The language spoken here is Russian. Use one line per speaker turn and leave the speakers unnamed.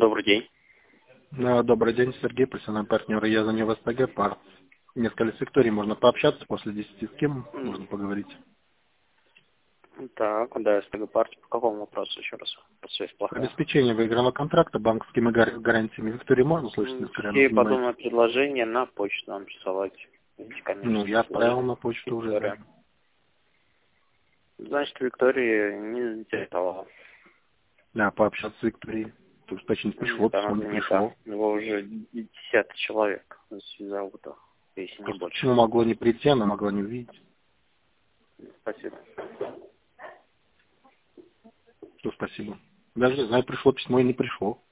Добрый день.
Добрый день, Сергей, профессиональный партнер. Я за него СТГ, пар. Несколько с Викторией можно пообщаться после 10. С кем можно поговорить?
Так, да, СТГ партия. По какому вопросу еще раз? Связь плохая.
Обеспечение выигранного контракта банковскими гарантиями. Виктории можно слышать, если
Все
рядом
подобные
занимаетесь?
предложения на почту нам присылать.
Ну, я отправил на почту уже. Да.
Значит, Виктория не заинтересовала.
Да, пообщаться с Викторией. То есть, точно пришло,
Нет,
письмо
она
не
занята.
пришло.
Его уже 10 человек зовут, если не
Просто
больше.
почему могло не прийти, она могла не увидеть.
Спасибо.
Что спасибо. Даже не знаю, пришло письмо и не пришло.